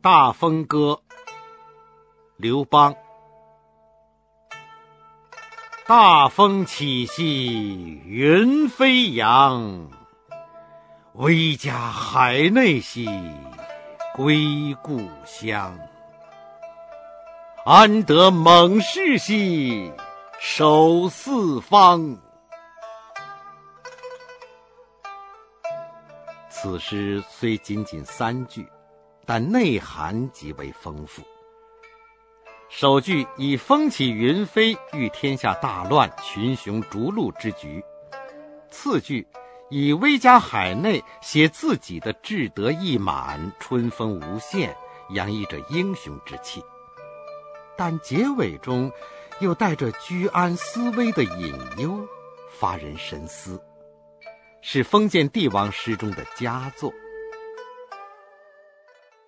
大风歌，刘邦。大风起兮云飞扬，威加海内兮归故乡。安得猛士兮守四方。此诗虽仅仅3句，但内涵极为丰富。首句以风起云飞喻天下大乱、群雄逐鹿之局，次句以威加海内写自己的志得意满、春风无限，洋溢着英雄之气，但结尾中又带着居安思危的隐忧，发人深思，是封建帝王诗中的佳作。